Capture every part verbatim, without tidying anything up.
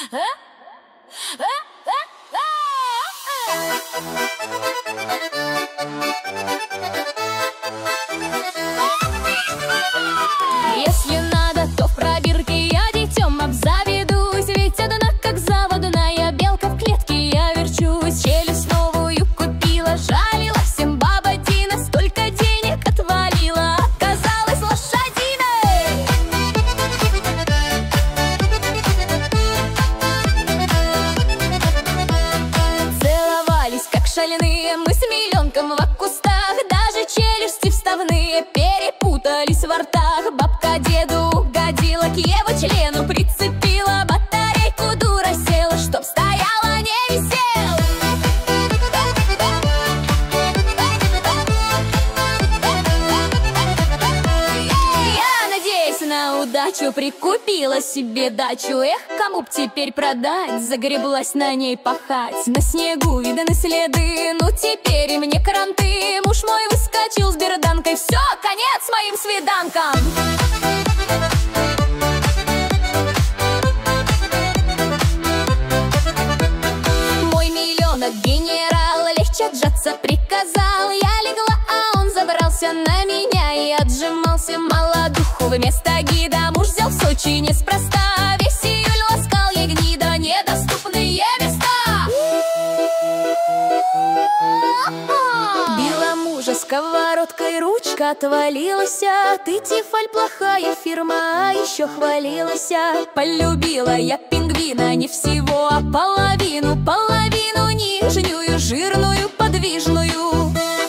Если надо, то в пробирке я детем обзаведусь. Ведь одна как заводная белка, в клетке я верчусь. Челюсть новую купила, жалила всем баба Дина. Столько денег отвалила, оказалась лошадиной. Целовались как шальные мы с миллионком в кустах. Даже челюсти вставные перепутались во ртах. Бабка деду угодила, к его члену прицепила. Батарейку дура села, чтоб стояла, не висел. Я надеюсь на удачу, прикупила себе дачу. Эх, кому б теперь продать, загреблась на ней пахать. На снегу виданы следы, ну теперь и мне кранты. Муж мой выскочил с берданкой, все, конец моим свиданкам. Мой миллионок генерал легче отжаться приказал. Я легла, а он забрался на меня и отжимался. Молодуху вместо гида муж взял в Сочи неспроста. Весь июль ласкал ей гнида недоступные места. Била мужа сковородкой, ручка отвалилась. Ты, Тефаль, плохая фирма, а еще хвалилась. Полюбила я пингвина не всего, а половину. Половину нижнюю, жирную, подвижную.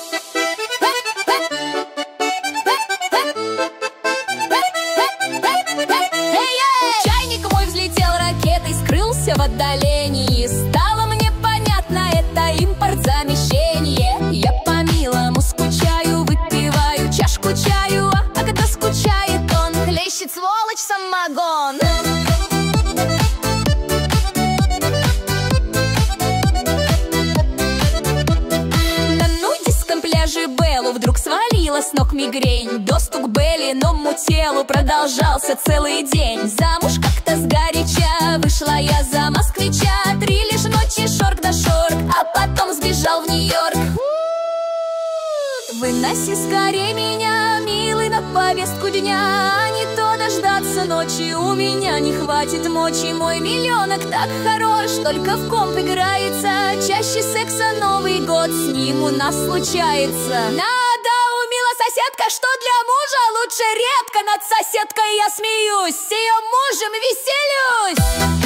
Чайник мой взлетел ракетой, скрылся в отдалении. Стало мне понятно, это импорт-замещение. Я по милому скучаю, выпиваю чашку чаю. А когда скучает он, хлещет сволочь самогон. На нудистском пляже Беллу вдруг свалила с ног мигрень. Доступ к Беллиному телу продолжался целый день. Замуж как-то сгоряча вышла я за москвича. Три лишь ночи шорк да шорк, а потом сбежал в Нью-Йорк. Выноси скорее меня, милый, на повестку дня. А не то дождаться ночи, у меня не хватит мочи. Мой миллионок так хорош, только в комп играется. Чаще секса Новый год с ним у нас случается. Надо, умила соседка, что для мужа лучше редко. Над соседкой я смеюсь, с ее мужем веселюсь.